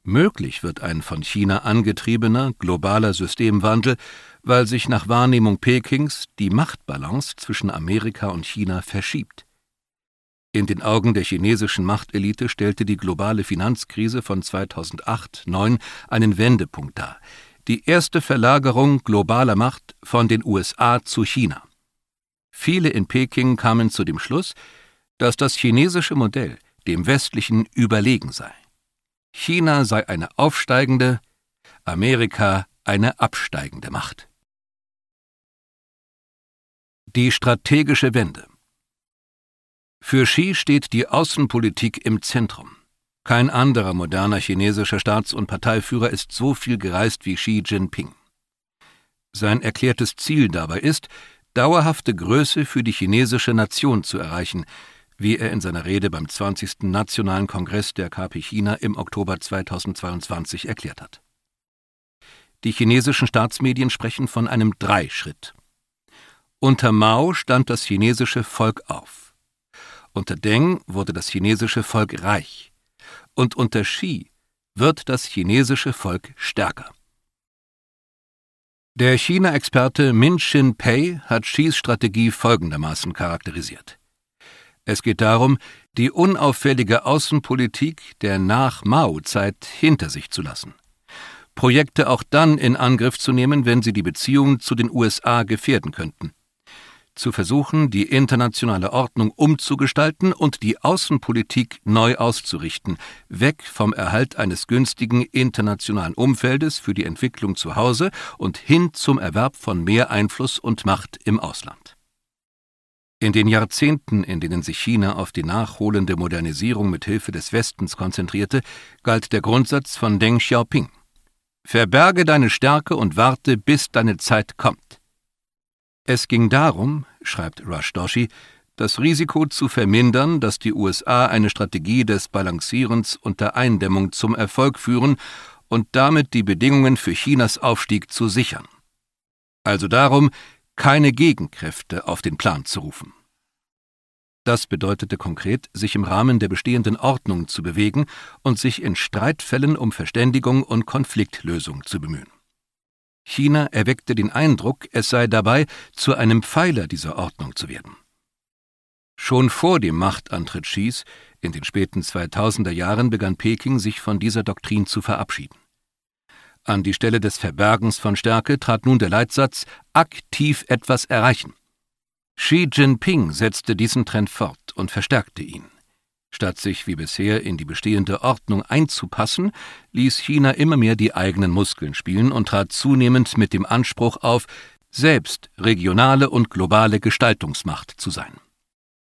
Möglich wird ein von China angetriebener, globaler Systemwandel, weil sich nach Wahrnehmung Pekings die Machtbalance zwischen Amerika und China verschiebt. In den Augen der chinesischen Machtelite stellte die globale Finanzkrise von 2008/09 einen Wendepunkt dar, die erste Verlagerung globaler Macht von den USA zu China. Viele in Peking kamen zu dem Schluss, dass das chinesische Modell dem westlichen überlegen sei. China sei eine aufsteigende, Amerika eine absteigende Macht. Die strategische Wende. Für Xi steht die Außenpolitik im Zentrum. Kein anderer moderner chinesischer Staats- und Parteiführer ist so viel gereist wie Xi Jinping. Sein erklärtes Ziel dabei ist, dauerhafte Größe für die chinesische Nation zu erreichen, wie er in seiner Rede beim 20. Nationalen Kongress der KP China im Oktober 2022 erklärt hat. Die chinesischen Staatsmedien sprechen von einem Dreischritt. Unter Mao stand das chinesische Volk auf. Unter Deng wurde das chinesische Volk reich. Und unter Xi wird das chinesische Volk stärker. Der China-Experte Min-Chin Pei hat Xis Strategie folgendermaßen charakterisiert. Es geht darum, die unauffällige Außenpolitik der Nach-Mao-Zeit hinter sich zu lassen. Projekte auch dann in Angriff zu nehmen, wenn sie die Beziehungen zu den USA gefährden könnten. Zu versuchen, die internationale Ordnung umzugestalten und die Außenpolitik neu auszurichten, weg vom Erhalt eines günstigen internationalen Umfeldes für die Entwicklung zu Hause und hin zum Erwerb von mehr Einfluss und Macht im Ausland. In den Jahrzehnten, in denen sich China auf die nachholende Modernisierung mit Hilfe des Westens konzentrierte, galt der Grundsatz von Deng Xiaoping: Verberge deine Stärke und warte, bis deine Zeit kommt. Es ging darum, schreibt Rush Doshi, das Risiko zu vermindern, dass die USA eine Strategie des Balancierens und der Eindämmung zum Erfolg führen und damit die Bedingungen für Chinas Aufstieg zu sichern. Also darum, keine Gegenkräfte auf den Plan zu rufen. Das bedeutete konkret, sich im Rahmen der bestehenden Ordnung zu bewegen und sich in Streitfällen um Verständigung und Konfliktlösung zu bemühen. China erweckte den Eindruck, es sei dabei, zu einem Pfeiler dieser Ordnung zu werden. Schon vor dem Machtantritt Xis, in den späten 2000er Jahren, begann Peking, sich von dieser Doktrin zu verabschieden. An die Stelle des Verbergens von Stärke trat nun der Leitsatz: aktiv etwas erreichen. Xi Jinping setzte diesen Trend fort und verstärkte ihn. Statt sich wie bisher in die bestehende Ordnung einzupassen, ließ China immer mehr die eigenen Muskeln spielen und trat zunehmend mit dem Anspruch auf, selbst regionale und globale Gestaltungsmacht zu sein.